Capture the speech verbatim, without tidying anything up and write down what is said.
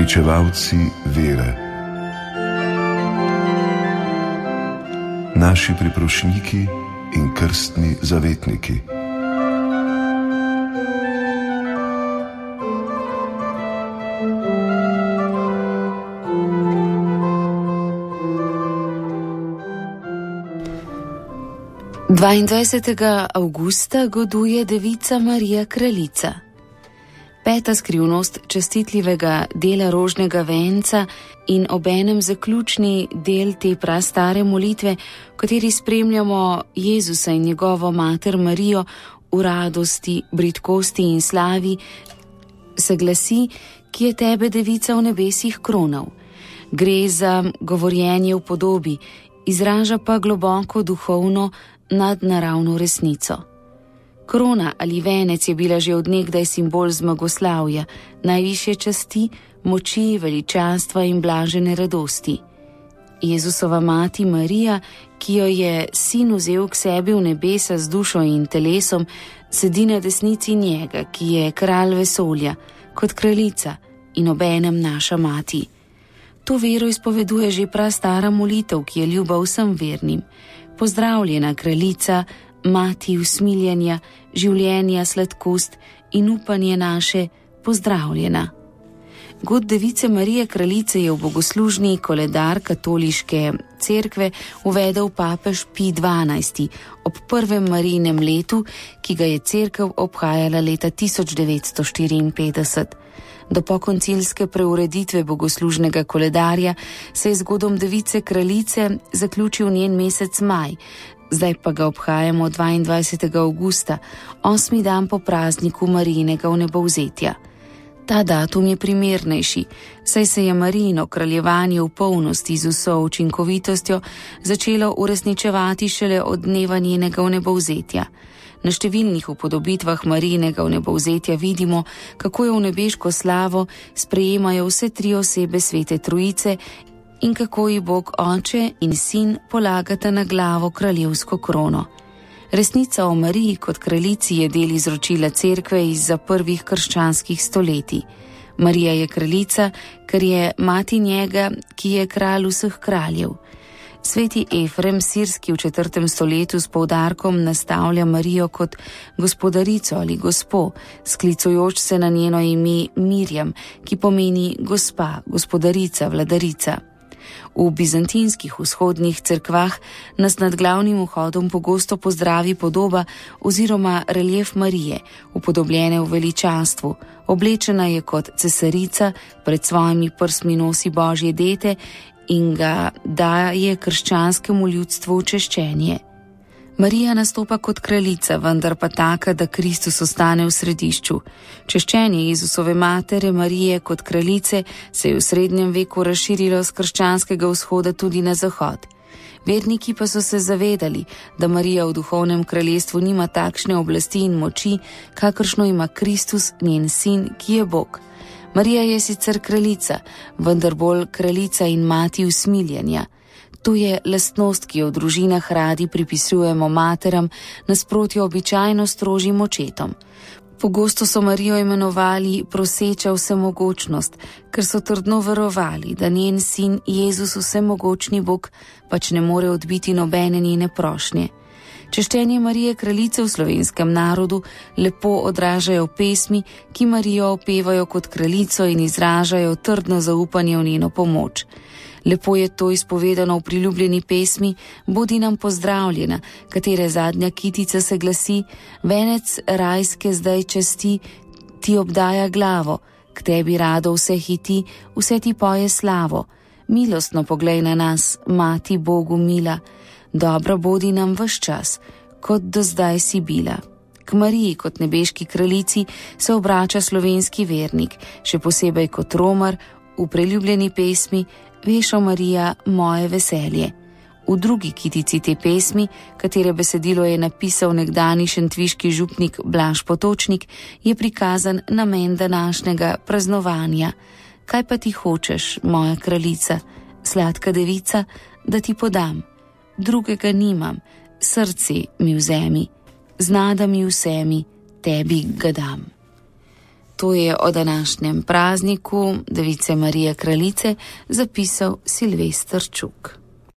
uresničevalci vere, naši priprošniki in krstni zavetniki. dvaindvajsetega avgusta goduje devica Marija Kraljica. Peta skrivnost častitljivega dela rožnega venca in obenem zaključni del te prastare molitve, v kateri spremljamo Jezusa in njegovo mater Marijo v radosti, bridkosti in slavi, se glasi, ki je tebe devica v nebesih kronal. Gre za govorjenje v podobi, izraža pa globoko duhovno nadnaravno resnico. Krona ali venec je bila že od nekdaj simbol zmagoslavja, najvišje časti, moči, veličastva in blažene radosti. Jezusova mati Marija, ki jo je sin vzel k sebi v nebesa z dušo in telesom, sedi na desnici njega, ki je kralj vesolja, kot kraljica in obenem naša mati. To vero izpoveduje že prastara molitev, ki je ljuba vsem vernim. Pozdravljena kraljica, mati usmiljenja, življenja, sladkost in upanje naše, pozdravljena. God device Marije Kraljice je v bogoslužni koledar katoliške cerkve uvedel papež Pij dvanajsti ob prvem Marijinem letu, ki ga je cerkev obhajala leta tisoč devetsto štiriinpetdeset. Do pokoncilske preureditve bogoslužnega koledarja se je z godom device Kraljice zaključil njen mesec maj, zdaj pa ga obhajamo dvaindvajsetega avgusta, osmi dan po prazniku Marijinega vnebovzetja. Ta datum je primernejši, saj se je Marijino kraljevanje v polnosti z vso učinkovitostjo začelo uresničevati šele od dneva njenega vnebovzetja. Na številnih upodobitvah Marijinega vnebovzetja vidimo, kako jo v nebeško slavo sprejemajo vse tri osebe Svete Trojice in kako ji Bog Oče in Sin polagata na glavo kraljevsko krono. Resnica o Mariji kot kraljici je del izročila cerkve izza prvih krščanskih stoletij. Marija je kraljica, ker je mati njega, ki je kralj vseh kraljev. Sveti Efrem Sirski v četrtem stoletju s poudarkom nastavlja Marijo kot gospodarico ali gospo, sklicujoč se na njeno ime Mirjam, ki pomeni gospa, gospodarica, vladarica. V bizantinskih vzhodnih cerkvah nas nad glavnim vhodom pogosto pozdravi podoba oziroma reljef Marije, upodobljene v veličanstvu. Oblečena je kot cesarica, pred svojimi prsmi nosi božje dete in ga daje krščanskemu ljudstvu v češčenje. Marija nastopa kot kraljica, vendar pa taka, da Kristus ostane v središču. Češčenje Jezusove matere Marije kot kraljice se je v srednjem veku razširilo z krščanskega vzhoda tudi na zahod. Verniki pa so se zavedali, da Marija v duhovnem kraljestvu nima takšne oblasti in moči, kakršno ima Kristus, njen sin, ki je Bog. Marija je sicer kraljica, vendar bolj kraljica in mati usmiljenja. To je lastnost, ki jo v družinah radi pripisujemo materam, nasprotjo običajno strožjim očetom. Pogosto so Marijo imenovali proseča vsemogočnost, ker so trdno verovali, da njen sin Jezus vsemogočni Bog pač ne more odbiti nobene njene prošnje. Češčenje Marije kraljice v slovenskem narodu lepo odražajo pesmi, ki Marijo opevajo kot kraljico in izražajo trdno zaupanje v njeno pomoč. Lepo je to izpovedano v priljubljeni pesmi Bodi nam pozdravljena, katere zadnja kitica se glasi: venec rajske zdaj časti, ti obdaja glavo, k tebi rado vse hiti, vse ti poje slavo. Milostno poglej na nas, mati Bogu mila, dobra bodi nam ves čas, kot do zdaj si bila. K Mariji kot nebeški kraljici se obrača slovenski vernik, še posebej kot romar v preljubljeni pesmi Vešo Marija, moje veselje. V drugi kitici te pesmi, katere besedilo je napisal nekdani šentviški župnik Blaž Potočnik, je prikazan namen današnjega praznovanja. Kaj pa ti hočeš, moja kraljica, sladka devica, da ti podam? Drugega nimam, srce mi vzemi, znada mi vsemi, tebi ga dam. To je o današnjem prazniku Device Marije Kraljice zapisal Silvester Čuk.